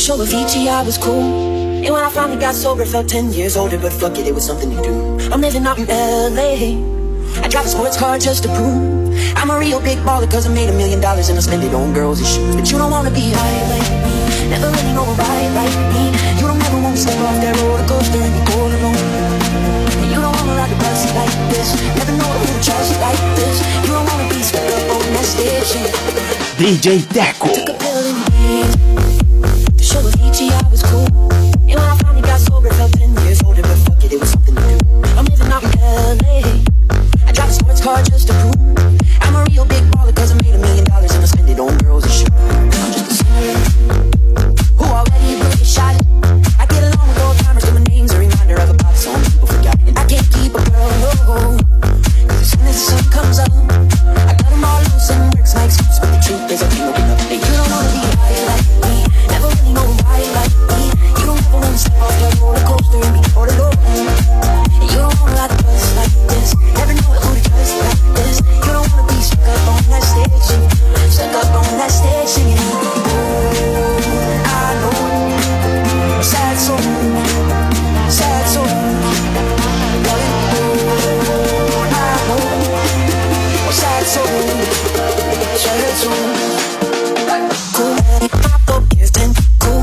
show Avicii, I was cool. And when I finally got sober, felt 10 years older. But fuck it, it was something to do. I'm living out in LA. I drive a sports car just to prove I'm a real big baller, cause I made $1 million and I spend it on girls and shoes. But you don't wanna be high like me, never really know a ride like me. You don't ever wanna step off that roller coaster and be all alone. And you don't wanna ride the bus like this, never know who to trust like this. You don't wanna be stuck up on that station. DJ Teco. Took a pill in the to show Avicii I was cool. And when I finally got sober, felt 10 years older. But fuck it, it was something to do. I'm living out in LA. I drive a sports car just to prove I'm a real big baller, cause I made $1 million and I spend it on girls and shoes. I'm just a sinner who already blew a shot. I get along with old timers, but my name's a reminder of a pop song people forgot. And I can't keep a girl, no, cause as soon as the sun comes up, I got them all loose and works my excuse. But the truth is I can't open up. And you don't wanna be high like me, never really know why like me. You don't ever wanna step off that roller coaster and be all alone. And you don't wanna ride the bus like this, never know who to trust like this. You don't wanna be stuck up on that stage singing, stuck up on that stage singing. Oh, I know, sad soul, sad soul. Darling, oh, I know, sad soul, sad soul. Cool, focused and cool.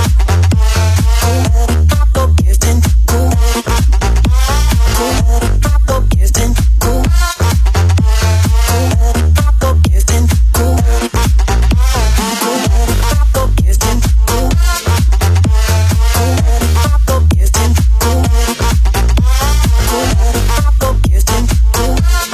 Focused and cool. Focused and cool. Focused and cool. Focused and cool. Focused and cool. Focused and cool.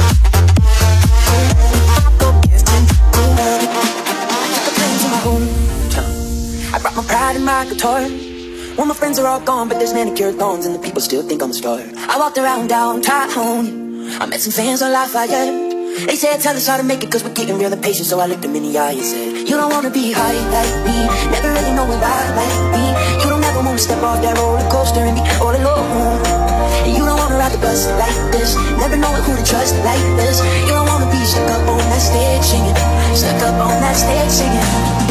Focused and cool. I took a plane to my hometown. I brought my pride and my guitar. Well, my friends are all gone, but there's manicured lawns and the people still think I'm a star. I walked around downtown, I met some fans on Lafayette. They said, tell us how to make it, cause we're getting real impatient. So I looked them in the eye and said, you don't wanna be high like me, never really know a lie like me. You don't ever wanna step off that roller coaster and be all alone. And you don't wanna ride the bus like this, never know who to trust like this. You don't wanna be stuck up on that stage singing, stuck up on that stage singing.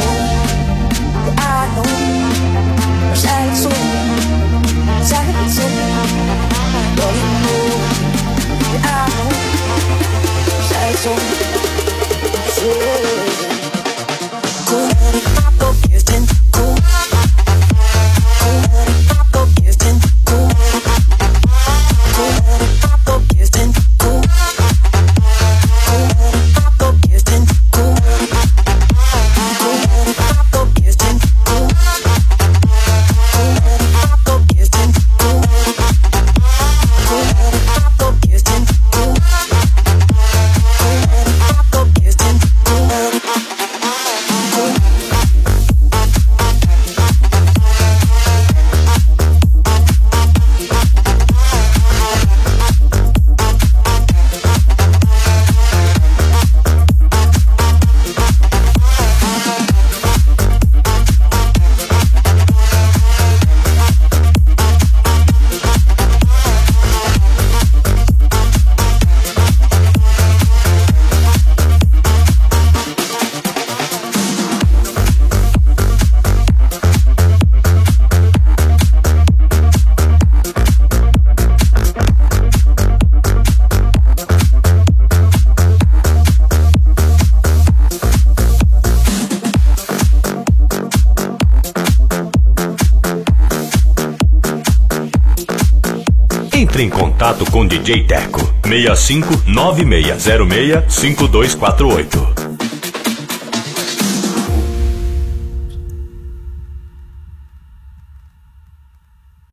I know, sad soul, sad soul. Don't you know, I know, sad soul, yeah. Cool, focused and cool. Cool, focused and cool. Cool, focused and cool. Cool, focused and cool. Cool, focused and cool. Focused and cool. Focused and cool. Focused and cool. Entre em contato com DJ Teco 65 9606 5248.